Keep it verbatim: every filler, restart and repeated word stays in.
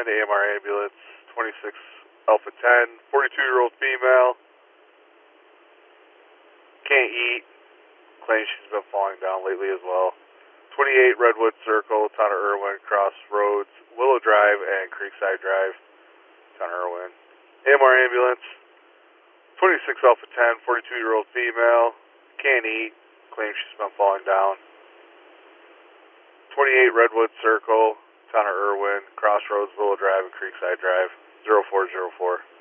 ten, A M R ambulance, twenty-six Alpha ten, forty-two-year-old female, can't eat, claims she's been falling down lately as well. twenty-eight Redwood Circle, Town of Irwin, Crossroads, Willow Drive, and Creekside Drive, Town of Irwin. A M R ambulance, twenty-six Alpha ten, forty-two-year-old female, can't eat, claims she's been falling down. twenty-eight Redwood Circle, Town of Irwin, Crossroads, Willow Drive, and Creekside Drive, zero four zero four.